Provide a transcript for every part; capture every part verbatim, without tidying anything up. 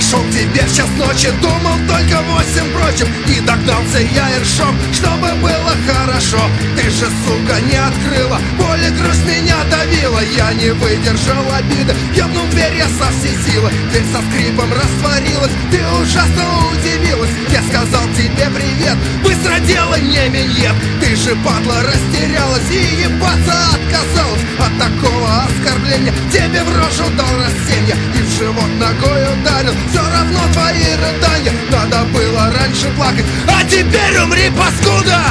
Шел к тебе в час ночи, думал только восемь прочим. И догнался я ершом, чтобы было хорошо. Ты же, сука, не открыла, боль и грусть меня давила. Я не выдержал обиды, ёбнул дверь я со всей силы. Дверь со скрипом растворилась, ты ужасно удивилась. Я сказал тебе привет, быстро делай мне миньет. Ты же, падла, растерялась и ебаться отказалась. От такого оскорбления тебе в рожу дал растенья и в живот ногой ударил. Все равно твои рыдания, надо было раньше плакать, а теперь умри, паскуда!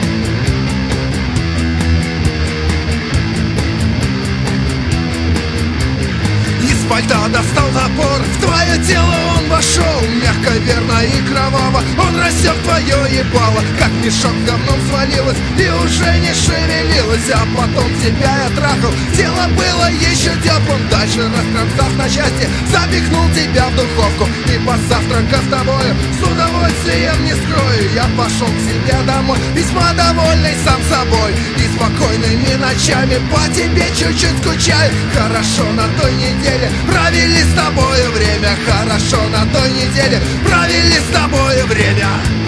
Из пальта достал топор, в твое тело он вошел. Мягко, верно и кроваво он рассек твое ебало. Как мешок говном свалилось и уже не шевелилось. А потом тебя я трахал, тело было еще теплым. Дальше, раскромсав на части, запихнул тебя в духовку. И позавтракав с тобою, с удовольствием не скрою, я пошел к себе домой, весьма довольный сам собой. И спокойными ночами по тебе чуть-чуть скучаю. Хорошо на той неделе провели с тобой время. Хорошо на той неделе провели с тобой время.